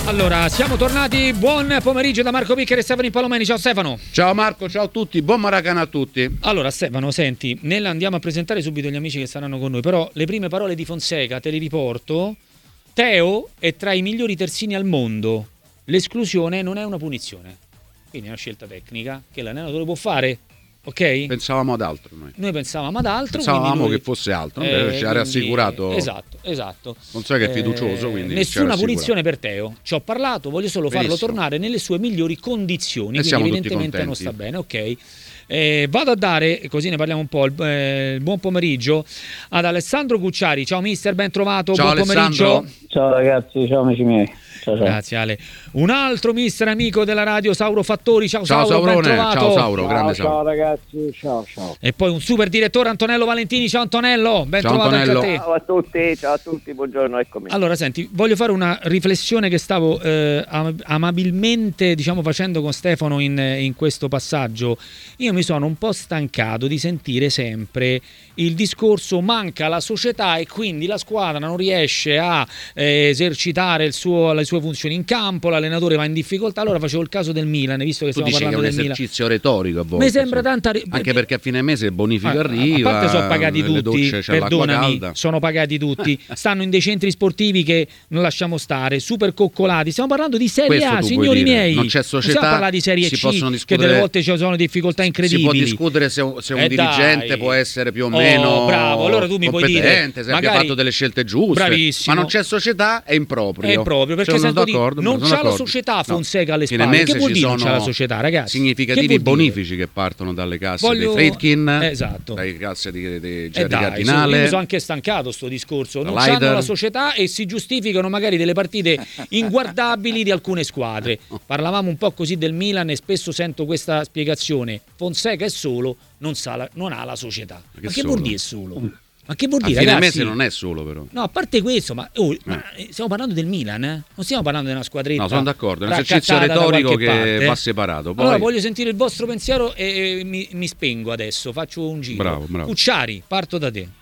Allora, siamo tornati. Buon pomeriggio da Marco Piccheri e Stefano Palomeni. Ciao Stefano. Ciao Marco, ciao a tutti, buon Maracana a tutti. Allora Stefano, senti, andiamo a presentare subito gli amici che saranno con noi, però le prime parole di Fonseca te le riporto. Teo è tra i migliori terzini al mondo. L'esclusione non è una punizione. Quindi è una scelta tecnica che l'allenatore può fare. Ok? Pensavamo ad altro noi pensavamo ad altro, pensavamo che fosse altro, ci ha rassicurato. Esatto. Non so che è fiducioso, quindi nessuna punizione per Teo. Ci ho parlato, voglio solo farlo tornare nelle sue migliori condizioni, e quindi evidentemente non sta bene, ok? Vado a dare, così ne parliamo un po', il buon pomeriggio ad Alessandro Cucciari. Ciao mister, ben trovato. Ciao, buon pomeriggio. Ciao ragazzi, ciao amici miei. Ciao. Grazie Ale. Un altro mister amico della radio, Sauro Fattori. Ciao Sauro, Saurone. ben trovato. Ciao Sauro, grande Sauro. Ciao ragazzi, ciao. E poi un super direttore, Antonello Valentini. Ciao Antonello, ben ciao trovato Antonello. anche a te. Ciao a tutti, buongiorno, eccomi. Allora senti, voglio fare una riflessione che stavo amabilmente facendo con Stefano in questo passaggio. Io mi sono un po' stancato di sentire sempre il discorso manca la società e quindi la squadra non riesce a esercitare le sue funzioni in campo, l'allenatore va in difficoltà. Allora facevo il caso del Milan, visto che stiamo parlando del Milan. È un esercizio retorico a volte. Mi sembra tanta anche perché a fine mese il bonifico arriva. A parte sono pagati tutti, perdonami, sono pagati tutti. Stanno in dei centri sportivi che non lasciamo stare, super coccolati. Stiamo parlando di Serie A, signori miei. Non c'è società. Stiamo parlando di Serie C, che delle volte ci sono difficoltà incredibili. Si può discutere se un dirigente può essere più o meno bravo. Allora tu mi puoi dire se abbia fatto delle scelte giuste. Bravissimo. Ma non c'è società, è improprio. È proprio perché sento non c'ha la società Fonseca alle spalle. Che vuol dire non c'ha la società, ragazzi? Significativi bonifici che partono dalle casse dei Friedkin, esatto, dalle casse di Gerry Cardinale. Io mi sono anche stancato sto discorso. Non c'hanno la società e si giustificano magari delle partite inguardabili di alcune squadre. Parlavamo un po' così del Milan e spesso sento questa spiegazione. Fonseca è solo, non ha la società. Ma che vuol dire solo? Ma che vuol dire, a fine ragazzi? mese non è solo, però. No, a parte questo, ma stiamo parlando del Milan, Non stiamo parlando di una squadretta. No, sono d'accordo, è un esercizio retorico che va separato. Poi... Allora voglio sentire il vostro pensiero e mi spengo adesso, faccio un giro. Bravo. Cucciari, parto da te.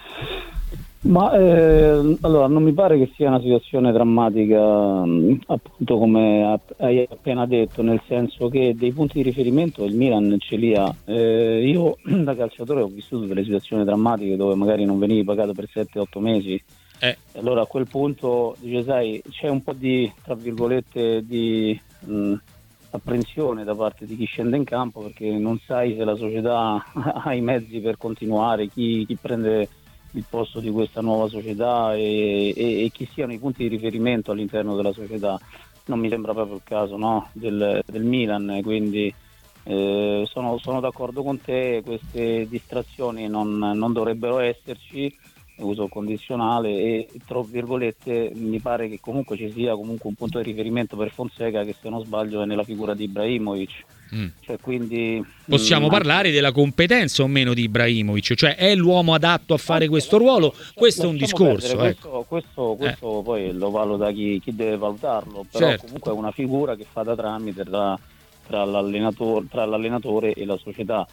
Ma allora non mi pare che sia una situazione drammatica, appunto come hai appena detto, nel senso che dei punti di riferimento il Milan ce li ha. Io da calciatore ho vissuto delle situazioni drammatiche dove magari non venivi pagato per 7-8 mesi. Allora a quel punto dice, sai, c'è un po' di, tra virgolette, di apprensione da parte di chi scende in campo, perché non sai se la società ha i mezzi per continuare, chi prende il posto di questa nuova società e chi siano i punti di riferimento all'interno della società. Non mi sembra proprio il caso, no? del Milan, quindi sono d'accordo con te, queste distrazioni non dovrebbero esserci, uso condizionale, e tra virgolette mi pare che comunque ci sia comunque un punto di riferimento per Fonseca, che se non sbaglio è nella figura di Ibrahimovic. Cioè, quindi possiamo parlare della competenza o meno di Ibrahimovic, cioè è l'uomo adatto a fare questo ruolo? Questo è un discorso. Questo poi lo valuta chi deve valutarlo, però certo. Comunque è una figura che fa da tramite tra l'allenatore e la società.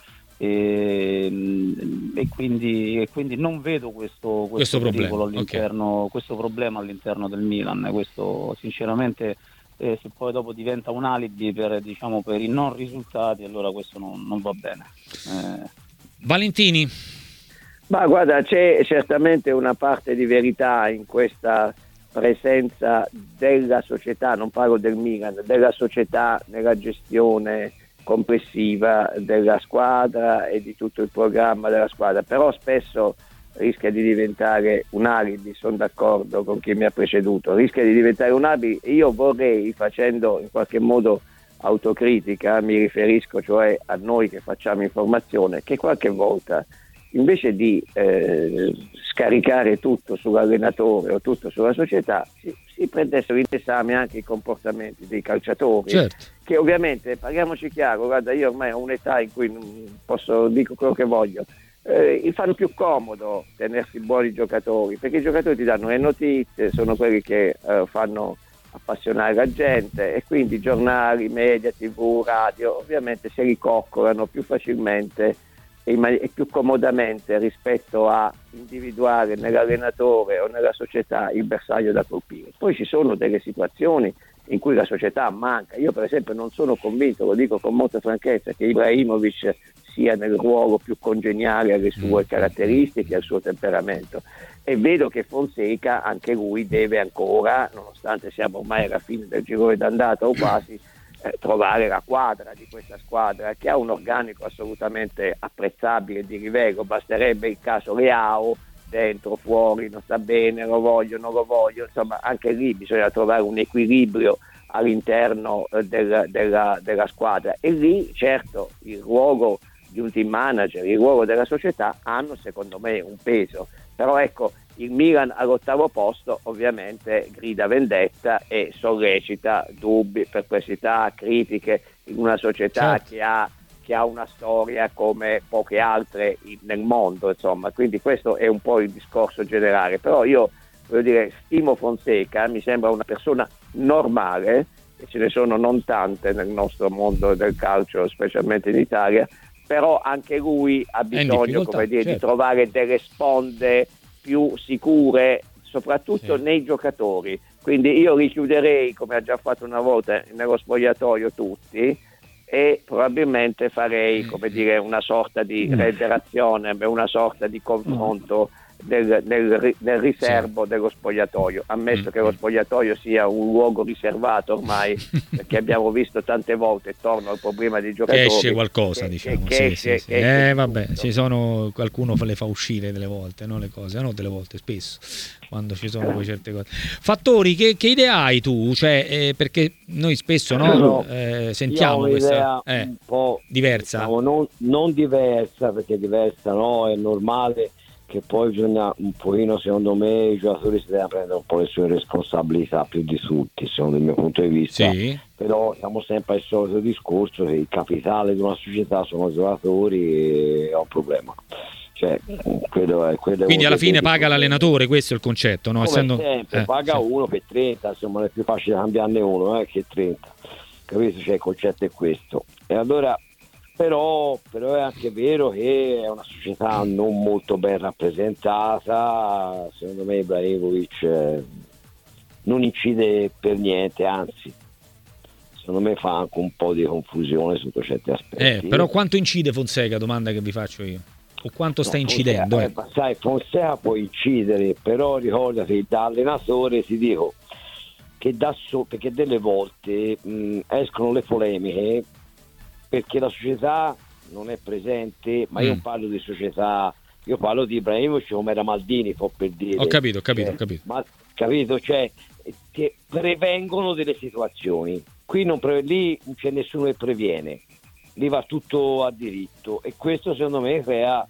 E quindi non vedo questo pericolo all'interno, questo problema all'interno del Milan. Questo sinceramente, se poi dopo diventa un alibi per i non risultati, allora questo non va bene. Valentini. Ma guarda, c'è certamente una parte di verità in questa presenza della società, non parlo del Milan, della società nella gestione complessiva della squadra e di tutto il programma della squadra, però spesso rischia di diventare un alibi. Sono d'accordo con chi mi ha preceduto, rischia di diventare un alibi. Io vorrei, facendo in qualche modo autocritica, mi riferisco cioè a noi che facciamo informazione, che qualche volta invece di scaricare tutto sull'allenatore o tutto sulla società si prendessero in esame anche i comportamenti dei calciatori, certo. Che ovviamente, parliamoci chiaro, guarda, io ormai ho un'età in cui dico quello che voglio, fanno più comodo tenersi buoni giocatori, perché i giocatori ti danno le notizie, sono quelli che fanno appassionare la gente, e quindi giornali, media, tv, radio ovviamente si ricoccolano più facilmente e più comodamente rispetto a individuare nell'allenatore o nella società il bersaglio da colpire. Poi ci sono delle situazioni in cui la società manca. Io per esempio non sono convinto, lo dico con molta franchezza, che Ibrahimovic sia nel ruolo più congeniale alle sue caratteristiche, al suo temperamento, e vedo che Fonseca anche lui deve ancora, nonostante siamo ormai alla fine del girone d'andata o quasi, trovare la quadra di questa squadra, che ha un organico assolutamente apprezzabile, di livello. Basterebbe il caso Leao, dentro, fuori, non sta bene, lo voglio, non lo voglio, insomma anche lì bisogna trovare un equilibrio all'interno della squadra, e lì certo il ruolo di un team manager, il ruolo della società hanno secondo me un peso. Però ecco, il Milan all'8° posto ovviamente grida vendetta e sollecita dubbi, perplessità, critiche in una società che ha una storia come poche altre nel mondo, insomma. Quindi questo è un po' il discorso generale. Però io voglio dire, stimo Fonseca, mi sembra una persona normale, e ce ne sono non tante nel nostro mondo del calcio, specialmente in Italia, però anche lui ha bisogno, come dire, certo, di trovare delle sponde più sicure, soprattutto nei giocatori. Quindi io richiuderei, come ha già fatto una volta, nello spogliatoio tutti, e probabilmente farei, come dire, una sorta di reiterazione, una sorta di confronto nel riservo dello spogliatoio, ammesso che lo spogliatoio sia un luogo riservato ormai, perché abbiamo visto tante volte, torno al problema dei giocatori, che esce qualcosa, diciamo, vabbè, ci sono, qualcuno le fa uscire delle volte, no, le cose, no, delle volte, spesso, quando ci sono poi certe cose. Fattori, che idea hai tu? Cioè, perché noi spesso sentiamo questa un po' diversa, diciamo, non diversa, perché diversa, no, è normale che poi bisogna un pochino, secondo me, i giocatori si devono prendere un po' le sue responsabilità più di tutti, secondo il mio punto di vista. Sì. Però siamo sempre al solito discorso che il capitale di una società sono i giocatori, e è un problema. Cioè, quindi alla fine paga l'allenatore, questo è il concetto, no? Come Essendo sempre, paga uno per 30, insomma, è più facile cambiarne uno che 30, capito? Cioè, il concetto è questo. E allora però è anche vero che è una società non molto ben rappresentata. Secondo me Ibrahimovic non incide per niente, anzi secondo me fa anche un po' di confusione sotto certi aspetti. Però quanto incide Fonseca, domanda che vi faccio io, o quanto sta incidendo? Sai, Fonseca può incidere, però ricordati, da allenatore ti dico che perché delle volte escono le polemiche perché la società non è presente, ma io non parlo di società, io parlo di Ibrahimovic come era Maldini, per dire. Ho capito. Ma capito, cioè, che prevengono delle situazioni. Qui lì non c'è nessuno che previene, lì va tutto a diritto, e questo secondo me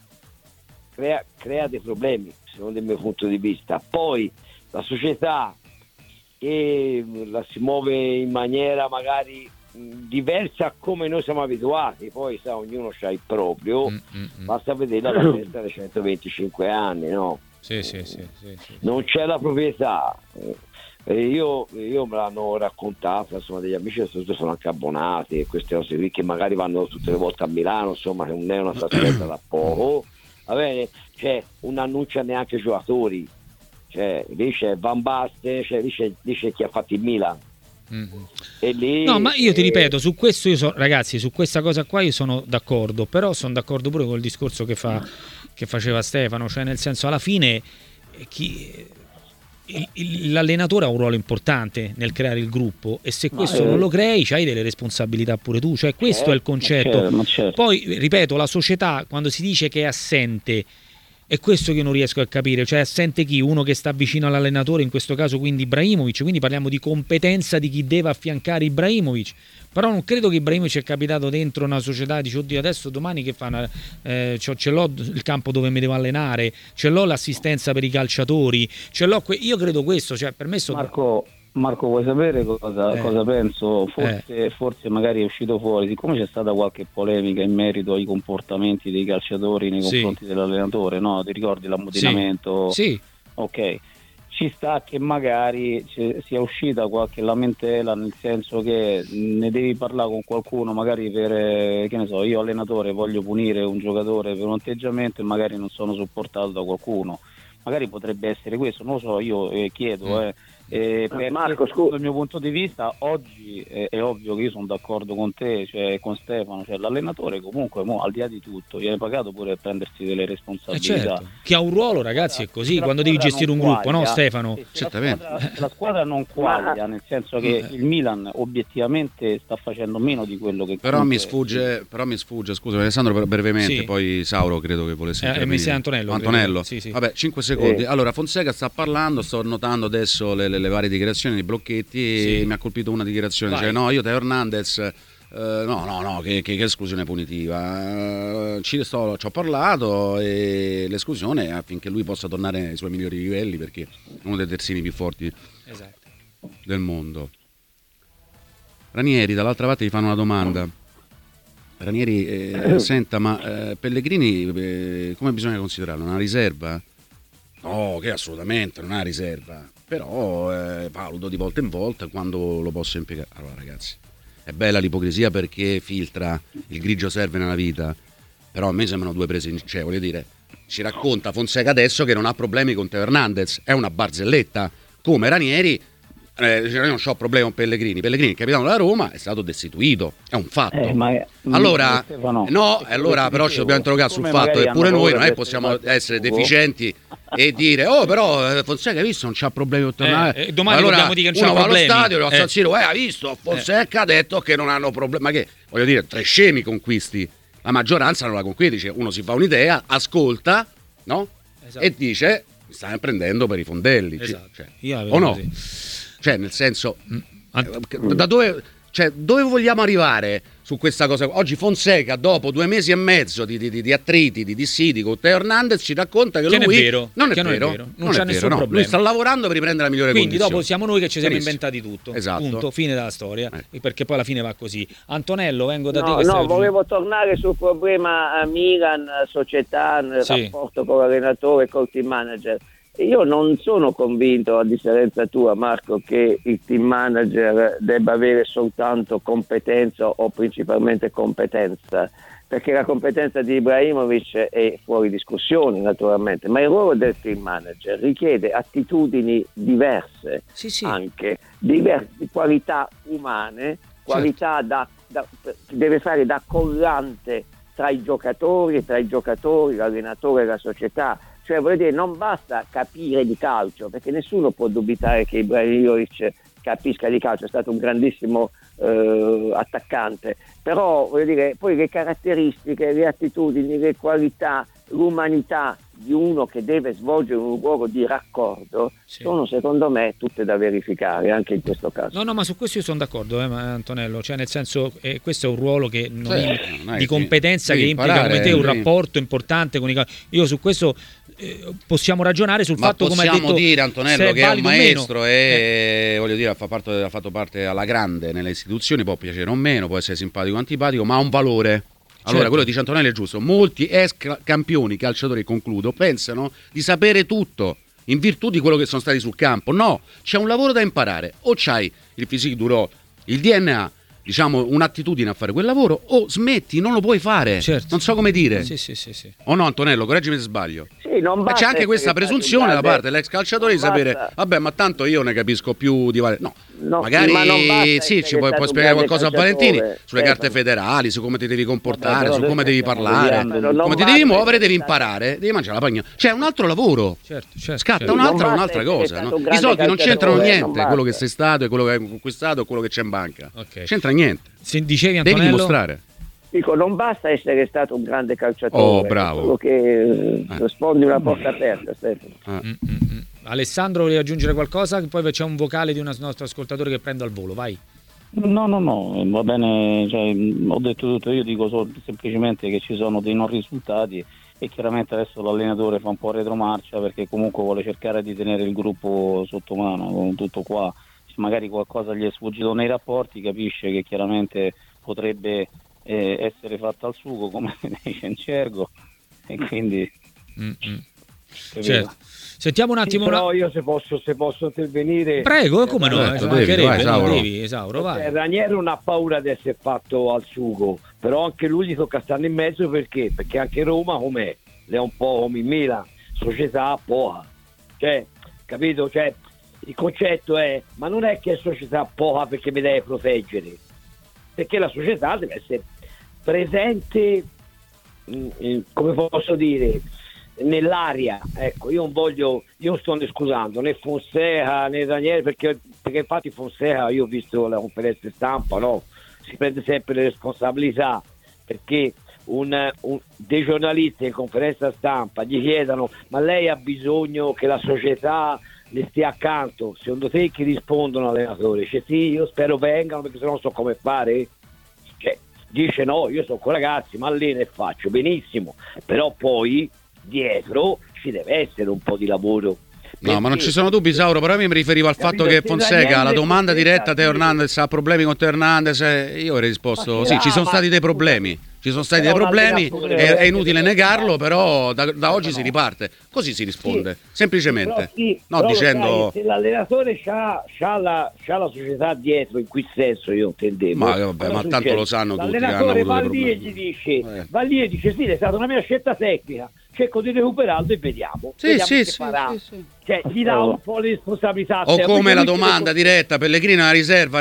crea dei problemi, secondo il mio punto di vista. Poi la società che la si muove in maniera magari diversa a come noi siamo abituati, poi ognuno c'ha il proprio, basta vedere la festa dei 125 anni, no? Sì. Non c'è la proprietà. Io me l'hanno raccontata, insomma, degli amici che sono anche abbonati, e queste cose qui che magari vanno tutte le volte a Milano, insomma, che non è una trasferta da poco, va bene? Cioè, non annuncia neanche i giocatori, cioè lì c'è Van Basten, cioè lì c'è chi ha fatto il Milan. E lì, no, ma io ti ripeto, su questo ragazzi, su questa cosa qua io sono d'accordo, però sono d'accordo pure col discorso che faceva Stefano, cioè nel senso, alla fine l'allenatore ha un ruolo importante nel creare il gruppo, e se questo non lo crei c'hai delle responsabilità pure tu, cioè questo è il concetto. Certo. Poi ripeto, la società, quando si dice che è assente, è questo che io non riesco a capire, cioè assente chi? Uno che sta vicino all'allenatore, in questo caso quindi Ibrahimovic, quindi parliamo di competenza di chi deve affiancare Ibrahimovic. Però non credo che Ibrahimovic è capitato dentro una società e dice oddio adesso domani che fa, ce l'ho il campo dove mi devo allenare, ce l'ho l'assistenza per i calciatori, ce l'ho io credo questo, cioè per me Marco, vuoi sapere cosa penso? Forse magari è uscito fuori, siccome c'è stata qualche polemica in merito ai comportamenti dei calciatori nei confronti dell'allenatore, no? Ti ricordi l'ammutinamento? Sì. Ok, ci sta che magari sia uscita qualche lamentela, nel senso che ne devi parlare con qualcuno, magari per, che ne so, io allenatore voglio punire un giocatore per un atteggiamento e magari non sono supportato da qualcuno. Magari potrebbe essere questo, non lo so, io chiedo, Marco, scusa, dal mio punto di vista oggi è ovvio che io sono d'accordo con te, cioè con Stefano, cioè l'allenatore comunque al di là di tutto viene pagato pure per prendersi delle responsabilità. Certo. Chi ha un ruolo, ragazzi, è così quando devi gestire un gruppo, no Stefano? Certamente. La squadra non quaglia, nel senso che il Milan obiettivamente sta facendo meno di quello che però mi sfugge, scusa Alessandro, brevemente, poi Sauro credo che volesse intervenire. Antonello. Sì. Vabbè, 5 secondi. Allora Fonseca sta parlando, sto notando adesso le varie dichiarazioni di Blocchetti, mi ha colpito una dichiarazione, cioè no, io Teo Hernandez no, che esclusione punitiva, ci ho parlato e l'esclusione è affinché lui possa tornare ai suoi migliori livelli, perché è uno dei terzini più forti del mondo. Ranieri, dall'altra parte gli fanno una domanda. Ranieri, senta, ma Pellegrini come bisogna considerarlo? Una riserva? No, che assolutamente non è una riserva, però valuto di volta in volta quando lo posso impiegare. Allora ragazzi, è bella l'ipocrisia perché filtra, il grigio serve nella vita, però a me sembrano due prese in... cioè voglio dire, ci racconta Fonseca adesso che non ha problemi con Teo Hernandez, è una barzelletta, come Ranieri io non ho problemi con Pellegrini, il capitano della Roma è stato destituito, è un fatto. Allora però ci dobbiamo interrogare sul fatto che pure noi non è possiamo essere deficienti e dire però Fonseca hai visto non c'ha problemi con tornare, domani allora dobbiamo dire che non c'ha uno problemi. va allo stadio a San Siro ha visto Fonseca ha detto che non hanno problemi, ma che voglio dire, tre scemi conquisti, la maggioranza non la conquista, dice uno si fa un'idea, ascolta, no? E dice stiamo prendendo per i fondelli, o no? Cioè nel senso da dove vogliamo arrivare su questa cosa? Oggi Fonseca dopo 2 mesi e mezzo di attriti, di dissidi con Teo Hernandez ci racconta che lui non è vero, non c'è nessun problema, lui sta lavorando per riprendere la migliore condizione. Quindi dopo siamo noi che ci siamo inventati tutto, punto, fine della storia, perché poi alla fine va così. Antonello, vengo da te. Volevo tornare sul problema Milan, società, rapporto con l'allenatore, col team manager. Io non sono convinto, a differenza tua Marco, che il team manager debba avere soltanto competenza o principalmente competenza, perché la competenza di Ibrahimovic è fuori discussione naturalmente, ma il ruolo del team manager richiede attitudini diverse, anche di qualità umane, qualità deve fare da collante tra i giocatori, l'allenatore e la società. Cioè, voglio dire, non basta capire di calcio, perché nessuno può dubitare che Ibrahimovic capisca di calcio, è stato un grandissimo attaccante, però voglio dire, poi le caratteristiche, le attitudini, le qualità, l'umanità di uno che deve svolgere un ruolo di raccordo sono secondo me tutte da verificare anche in questo caso. No, ma su questo io sono d'accordo, Antonello, cioè nel senso questo è un ruolo che di competenza che implica come te un rapporto importante con io su questo possiamo ragionare sul fatto, come hai detto, possiamo dire Antonello che è un maestro e voglio dire ha fatto parte alla grande nelle istituzioni, può piacere o meno, può essere simpatico o antipatico, ma ha un valore. Allora, quello che dice Antonello è giusto. Molti ex campioni, calciatori, concludo, pensano di sapere tutto in virtù di quello che sono stati sul campo. No, c'è un lavoro da imparare. O c'hai il physique du role, il DNA, diciamo un'attitudine a fare quel lavoro, o smetti, non lo puoi fare. Non so come dire. Sì. O no, Antonello, correggimi se sbaglio. Sì, non basta, c'è anche questa presunzione da parte dell'ex calciatore di sapere, vabbè, ma tanto io ne capisco più di magari ci puoi spiegare qualcosa a Valentini sulle carte federali, su come ti devi comportare, su come devi parlare, come ti devi muovere, devi imparare, devi mangiare la pagna. C'è un altro lavoro, scatta un'altra cosa, no? I soldi non c'entrano niente, quello che sei stato e quello che hai conquistato e quello che c'è in banca, c'entra niente. Dicevi, Antonello? Devi dimostrare. Dico, non basta essere stato un grande calciatore, bravo, che rispondi una porta aperta, Stefano. Alessandro, volevi aggiungere qualcosa? Poi c'è un vocale di un nostro ascoltatore che prendo al volo, vai. No, va bene, cioè, ho detto tutto, io dico semplicemente che ci sono dei non risultati e chiaramente adesso l'allenatore fa un po' retromarcia perché comunque vuole cercare di tenere il gruppo sotto mano, con tutto qua, se magari qualcosa gli è sfuggito nei rapporti, capisce che chiaramente potrebbe essere fatta al sugo, come dice in gergo, e quindi certo. Sentiamo un attimo. Però io se posso intervenire. Prego, come no? Devi, Esauro, vai. Ranieri non ha paura di essere fatto al sugo, però anche lui gli tocca stare in mezzo perché anche Roma com'è? Le è un po' come in Milan, società poca, cioè, capito? Cioè, il concetto è, ma non è che è società poca perché mi deve proteggere, perché la società deve essere presente, come posso dire, nell'aria. Ecco, io non sto né scusando né Fonseca né Daniele, perché infatti Fonseca, io ho visto la conferenza stampa, no? Si prende sempre le responsabilità, perché dei giornalisti in conferenza stampa gli chiedono: ma lei ha bisogno che la società le stia accanto? Secondo te chi rispondono all'allenatore? Dice sì, io spero vengano perché sennò non so come fare. Dice no, io sono con ragazzi, ma alleno e faccio benissimo, però poi dietro ci deve essere un po' di lavoro. No, ma non ci sono dubbi, Sauro, però io mi riferivo al fatto che Fonseca, la domanda diretta, Teo Hernandez ha problemi con Teo Hernandez, io avrei risposto sì, ci sono stati dei problemi. Ci sono stati dei problemi, è inutile negarlo, però da oggi si riparte, così si risponde, semplicemente. No, dicendo se l'allenatore c'ha la società dietro, in cui senso io intendevo. Ma tanto lo sanno tutti che hanno avuto va lì e gli dice sì, è stata una mia scelta tecnica, cerco di recuperarlo e vediamo. Sì. Cioè, gli dà un po' le responsabilità. O come la domanda diretta, Pellegrini una riserva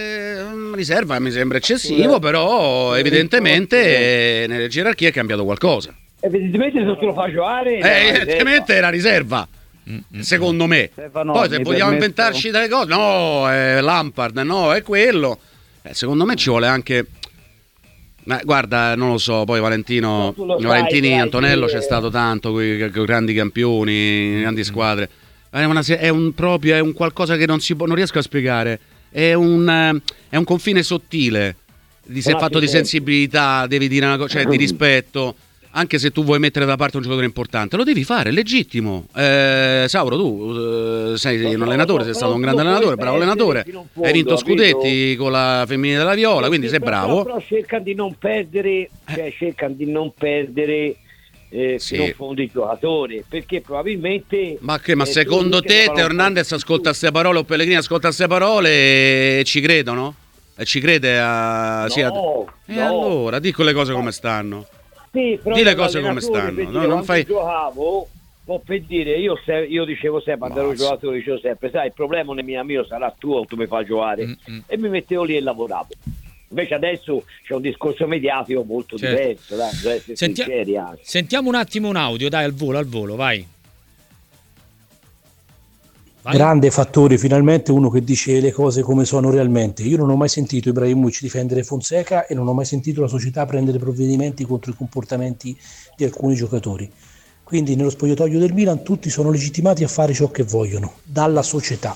mi sembra eccessivo, però evidentemente nelle gerarchie è cambiato qualcosa. Evidentemente se lo fa giocare evidentemente era riserva, secondo me. Poi se vogliamo inventarci delle cose, no, è Lampard, no, è quello. Secondo me ci vuole anche... guarda, non lo so, poi Valentini, Antonello c'è stato tanto con i grandi campioni, grandi squadre. È un qualcosa che non riesco a spiegare. È un confine sottile di fatto di sensibilità, devi dire una cosa, cioè di rispetto. Anche se tu vuoi mettere da parte un giocatore importante, lo devi fare, è legittimo. Sauro, tu sei un allenatore, sei stato un grande allenatore, bravo allenatore, hai vinto scudetti con la femminile della Viola, quindi sei bravo. Però cercano di non perdere, fino in fondo i giocatori, perché probabilmente... Ma secondo te Teo Hernandez ascolta queste parole, o Pellegrini ascolta queste parole e ci credono? E ci crede a... allora, dico le cose come stanno. Sì, di le cose come stanno, no, non fai... giocavo, per dire, io dicevo sempre, quando ero giocatore, dicevo sempre, sai, il problema non è mio, sarà tuo, tu mi fai giocare, e mi mettevo lì e lavoravo. Invece adesso c'è un discorso mediatico molto diverso, dai, sinceri anche. Sentiamo un attimo un audio, dai, al volo, vai. Grande fattore, finalmente uno che dice le cose come sono realmente. Io non ho mai sentito Ibrahimovic difendere Fonseca e non ho mai sentito la società prendere provvedimenti contro i comportamenti di alcuni giocatori. Quindi nello spogliatoio del Milan tutti sono legittimati a fare ciò che vogliono, dalla società.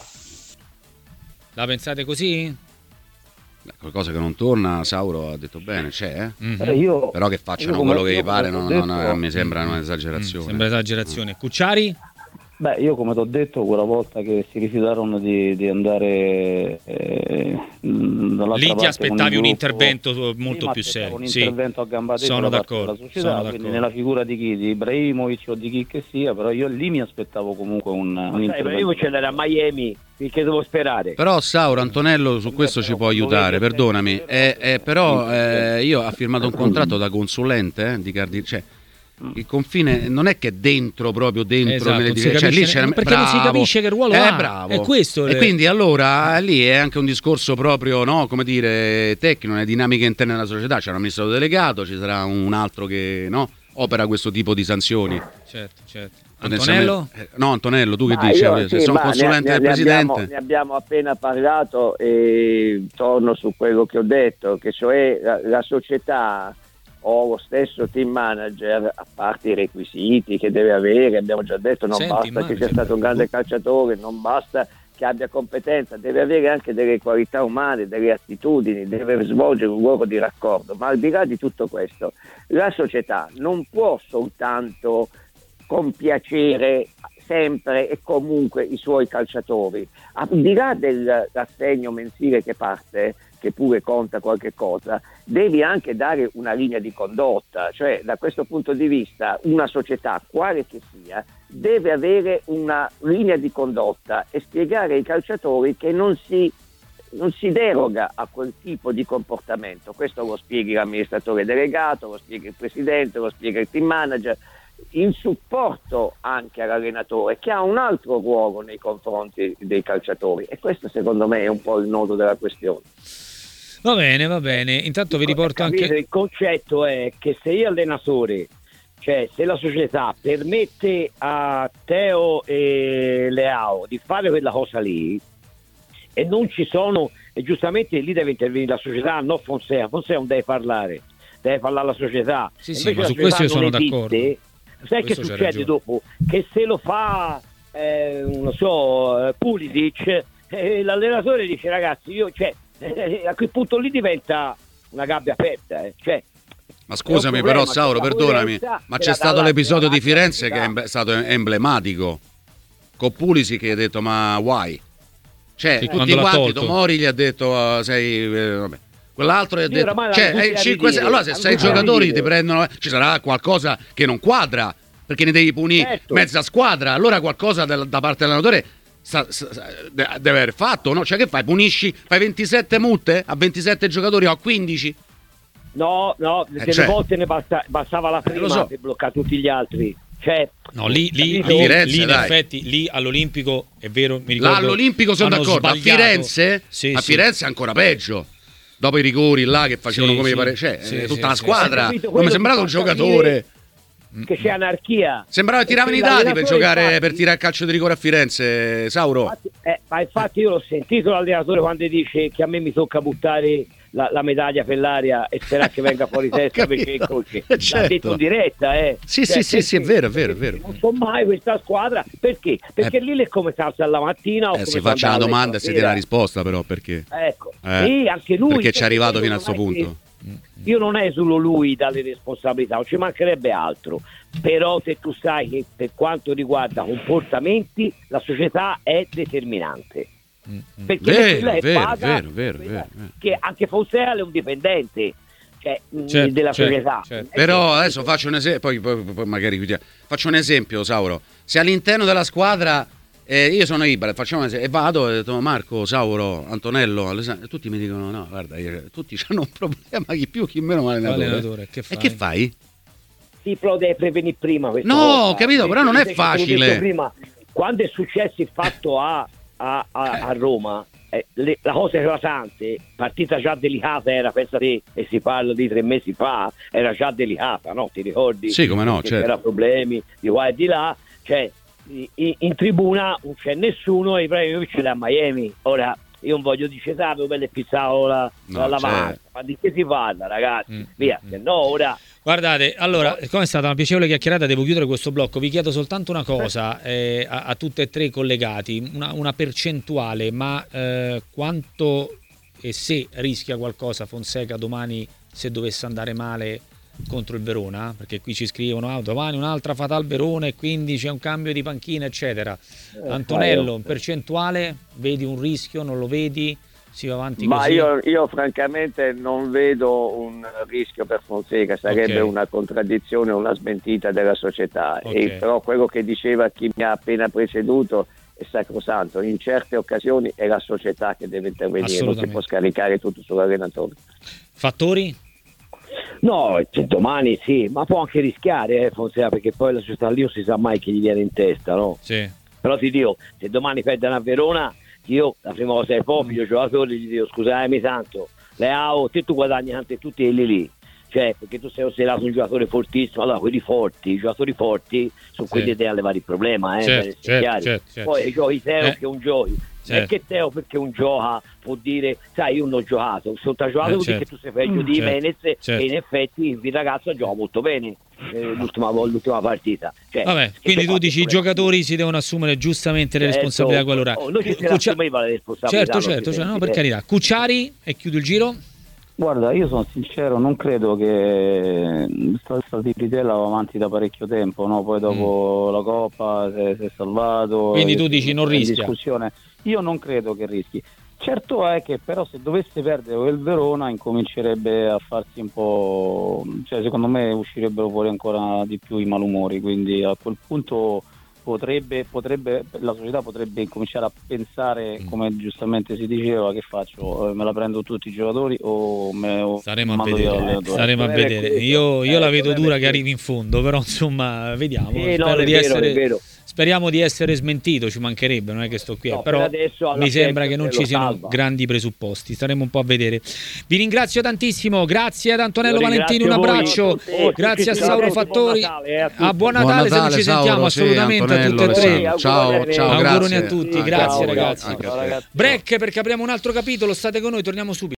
La pensate così? Qualcosa che non torna, Sauro ha detto bene, c'è, però che facciano quello che gli pare non mi sembra un'esagerazione. Sembra esagerazione. Cucciari? Beh, io come ti ho detto quella volta che si rifiutarono di andare dall'altra lì ti parte, aspettavi un intervento molto più serio. Un intervento a gamba tesa sono da parte d'accordo, della società, quindi nella figura di chi? Di Ibrahimovic o di chi che sia, però io lì mi aspettavo comunque un intervento. Ibrahimovic era a Miami, finché devo sperare. Però Sauro, Antonello su questo ci può aiutare, perdonami, però io ho firmato un contratto da consulente di Cardinale, cioè il confine non è che è dentro, proprio dentro, esatto, lì c'è, perché non si capisce che ruolo ha, bravo. È questo. E quindi allora lì è anche un discorso proprio, no, come dire, tecnico, le dinamiche interne della società, c'è un amministratore delegato, ci sarà un altro che opera questo tipo di sanzioni. Certo. Antonello? No, Antonello, tu che dici? Sono consulente del presidente. Ne abbiamo appena parlato e torno su quello che ho detto, che cioè la società o lo stesso team manager, a parte i requisiti che deve avere, abbiamo già detto, non basta che sia stato un grande calciatore, non basta che abbia competenza, deve avere anche delle qualità umane, delle attitudini, deve svolgere un ruolo di raccordo. Ma al di là di tutto questo, la società non può soltanto compiacere sempre e comunque i suoi calciatori, al di là dell'assegno mensile che parte, che pure conta qualche cosa, devi anche dare una linea di condotta, cioè da questo punto di vista una società, quale che sia, deve avere una linea di condotta e spiegare ai calciatori che non si deroga a quel tipo di comportamento. Questo lo spieghi l'amministratore delegato, lo spiega il presidente, lo spiega il team manager, in supporto anche all'allenatore, che ha un altro ruolo nei confronti dei calciatori, e questo secondo me è un po' il nodo della questione. Va bene. Intanto vi riporto anche... Il concetto è che se io allenatore, cioè se la società permette a Teo e Leao di fare quella cosa lì e non ci sono, e giustamente lì deve intervenire la società, non Fonseca non deve parlare la società. Sì, ma su questo io sono d'accordo. Sai che succede dopo? Che se lo fa non so, Pulisic, l'allenatore dice ragazzi io, cioè, a quel punto lì diventa una gabbia aperta, cioè. Ma scusami però Sauro, perdonami, ma c'è stato l'episodio di Firenze che è stato emblematico con Pulisic che gli ha detto ma why? Cioè sì, tutti quanti, Tomori gli ha detto sei vabbè. Quell'altro gli ha detto allora se sei giocatori ti prendono, ci sarà qualcosa che non quadra perché ne devi punire mezza squadra, allora qualcosa da parte dell'allenatore deve aver fatto, no? Cioè che fai? Punisci, fai 27 multe a 27 giocatori o a 15? No, delle volte ne bastava la prima per bloccare tutti gli altri. Cioè, no, lì Firenze, in effetti lì all'Olimpico è vero, mi ricordo. Là all'Olimpico sono d'accordo, a Firenze è ancora peggio. Dopo i rigori là che facevano come pare, cioè tutta la squadra, non mi è sembrato un giocatore. Che c'è anarchia. Sembrava tiravano i dati per giocare, per tirare il calcio di rigore a Firenze, Sauro. Ma infatti io l'ho sentito l'allenatore quando dice che a me mi tocca buttare la medaglia per l'aria e sperare che venga fuori testa perché il coach l'ha detto in diretta. Sì, è vero. Non so mai questa squadra, perché lì è come salsa alla mattina o si faccia una domanda e si dia una risposta però perché sì, anche lui perché ci è arrivato fino a questo punto. Io non esulo lui dalle responsabilità, non ci mancherebbe altro, però se tu sai che per quanto riguarda comportamenti la società è determinante, perché vero. Che anche Fonseca è un dipendente, della società. Però adesso faccio un esempio, poi magari chiudiamo. Faccio un esempio, Sauro. Se all'interno della squadra io sono Ibra, facciamo un esempio, e vado e detto Marco, Sauro, Antonello, Alessandro, tutti mi dicono no, guarda, tutti hanno un problema, chi più, chi meno, ma allenatore. E che fai? Sì, però devi prevenire prima questa cosa. No, capito, però non è facile. Prima, quando è successo il fatto a Roma, la cosa eclatante, partita già delicata era, pensa te, e si parla di 3 mesi fa, era già delicata, no? Ti ricordi? Sì, come no, certo. C'era problemi di qua e di là, cioè in tribuna non c'è nessuno e Ibrahimovic è a Miami. Ora io non voglio dire dove le pizzavo la lavanda, ma di che si parla, ragazzi? Via, se no ora. Guardate, allora, come è stata una piacevole chiacchierata, devo chiudere questo blocco. Vi chiedo soltanto una cosa a tutte e tre i collegati, una percentuale, ma quanto e se rischia qualcosa Fonseca domani se dovesse andare male contro il Verona? Perché qui ci scrivono domani un'altra fatal Verona e quindi c'è un cambio di panchina eccetera. Antonello, in percentuale vedi un rischio, non lo vedi? Si va avanti così? Ma io francamente non vedo un rischio per Fonseca, sarebbe una contraddizione, una smentita della società. Però quello che diceva chi mi ha appena preceduto è sacrosanto, in certe occasioni è la società che deve intervenire, non si può scaricare tutto sull'allenatore. Fattori? No, domani sì, ma può anche rischiare Fonseca, perché poi la società lì non si sa mai che gli viene in testa, no? Sì. Però ti dico, se domani perdono a Verona, io la prima cosa che poi figlio giocatore gli dico scusami tanto, Leao, te tu guadagni anche tutti quelli lì, cioè perché tu sei considerato un giocatore fortissimo, allora quelli forti, i giocatori forti sono quelli che levare il problema, certo. Poi giochi Teo che un giochi. Certo. Perché Teo, perché un gioca può dire sai io non ho giocato, se non ti ha giocato vuol dire che tu sei peggio di Menez e in effetti il ragazzo gioca molto bene l'ultima partita, vabbè, quindi tu dici i giocatori si devono assumere giustamente le responsabilità qualora noi ci assumeva le responsabilità, certo, no, per carità. Cucciari e chiudo il giro. Guarda, io sono sincero, non credo che sta di Britella va avanti da parecchio tempo, no? Poi dopo la Coppa si è salvato. Quindi tu dici non rischia? Discussione. Io non credo che rischi. Certo è che però se dovesse perdere il Verona incomincerebbe a farsi un po', cioè secondo me uscirebbero fuori ancora di più i malumori, quindi a quel punto la società potrebbe cominciare a pensare, come giustamente si diceva, che faccio? Me la prendo tutti i giocatori o staremo a vedere. Io la vedo dura che arrivi in fondo, però insomma vediamo. Speriamo di essere smentito, ci mancherebbe, non è che sto qui, però mi sembra che non ci siano grandi presupposti, staremo un po' a vedere. Vi ringrazio tantissimo, grazie ad Antonello Valentini, un abbraccio, grazie a Sauro Fattori, a buon Natale, se non ci sentiamo, assolutamente a tutti e tre. Ciao, auguroni a tutti, grazie ciao, ragazzi. Break, perché apriamo un altro capitolo, state con noi, torniamo subito.